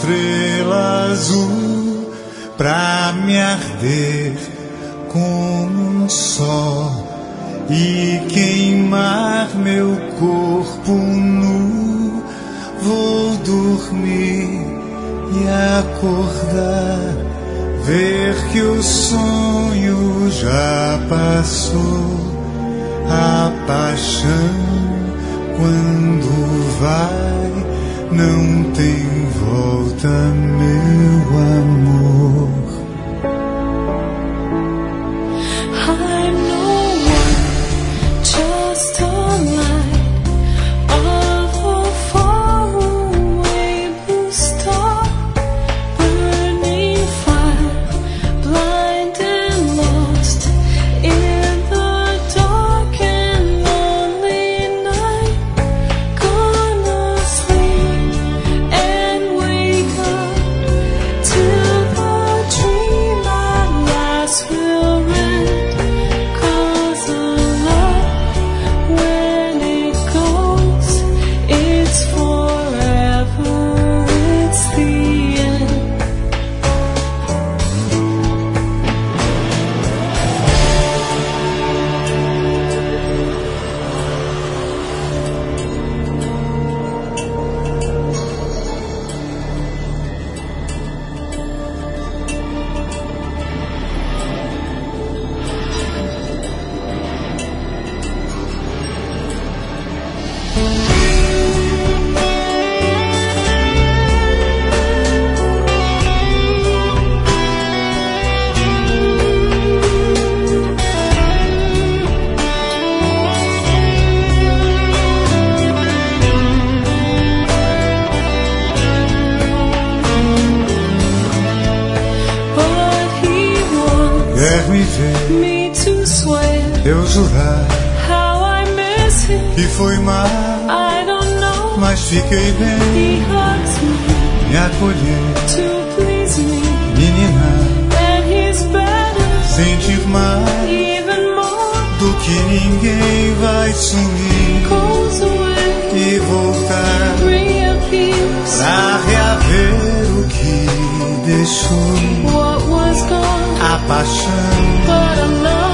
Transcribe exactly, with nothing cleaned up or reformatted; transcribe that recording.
estrela azul pra me arder como um sol e queimar meu corpo nu. Vou dormir e acordar, ver que o sonho já passou. A paixão, quando vai, não tem volta, meu amor. I'm no one, just a light of a faraway blue star, burning fire, blind and lost in the dark and lonely night. Gonna sleep and wake up till the dream at last will end. 'Cause the love, when it goes, it's forever, it's the end. But he Quer me ver, wants me to swear eu jurar how I miss him. que foi mal, I don't know. mas fiquei He bem. hugs me Me acolher, to please me, menina, and he's better, sentir mais even more. do que ninguém vai sumir Goes away, e voltar reappears. pra reaver o que deixou. What was gone, A paixão, but I'm not.